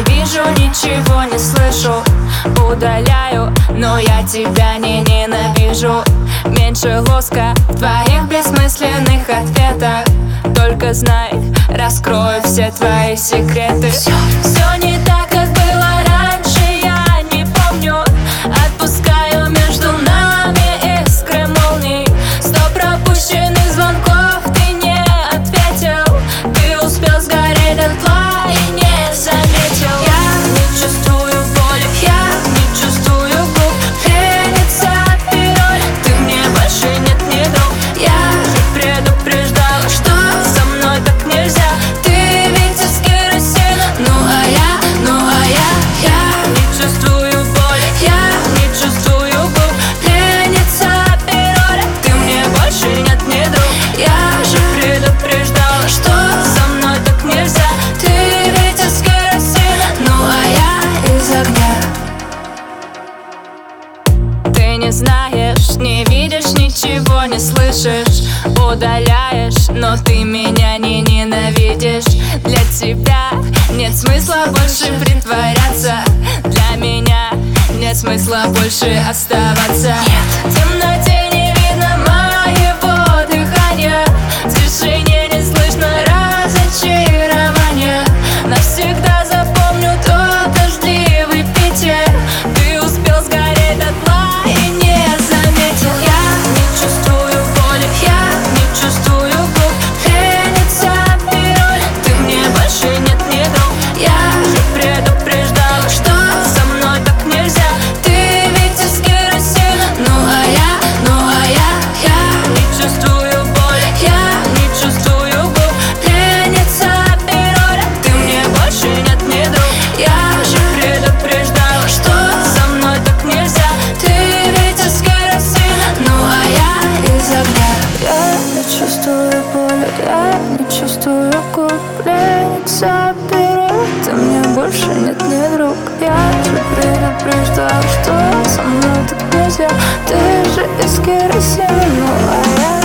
вижу, ничего не слышу. Удаляю, но я тебя не ненавижу. Меньше лоска в твоих бессмысленных ответах. Только знай, раскрою все твои секреты. Все не так, как было раньше, я не помню. Отпускаю между нами искры молний. 100 пропущенных звонков ты не ответил. Ты успел сгореть дотла и не заметил. Я не чувствую боли, я не чувствую губ. Пленится вперед, ты мне больше нет, не друг. Я же предупреждала, что со мной так нельзя. Ты ведь из керосина. Ну а я не чувствую боли, я не чувствую губ. Пленится вперед, ты мне больше нет, не друг. Я же предупреждала, что со мной так нельзя. Ты ведь из керосина, ну а я из огня. Ты не знаешь, не видишь, ничего не слышишь. Удаляешь, но ты меня не ненавидишь. Для тебя нет смысла больше притворяться. Для меня нет смысла больше оставаться. В темноте не видно моего дыхания. В тишине не слышно разочарования. Навсегда запомню тот дождливый Питер. Ты успел сгореть дотла и не заметил. Я не чувствую боли, я не чувствую губ. Пленится вперед, ты мне больше нет, не друг. Я же предупреждала, что со мной так нельзя. Ты ведь из керосина. Ну а я не чувствую боли, я не чувствую губ. Пленится вперед, ты мне больше нет, не друг. Я же предупреждала, что со мной так нельзя. Ты ведь из керосина. Ну а я из огня. Я не чувствую боли, я не чувствую губ. Пленится вперед, ты мне больше нет, не друг. Я же предупреждал, что со мной так нельзя. Ты же из керосина, ну а я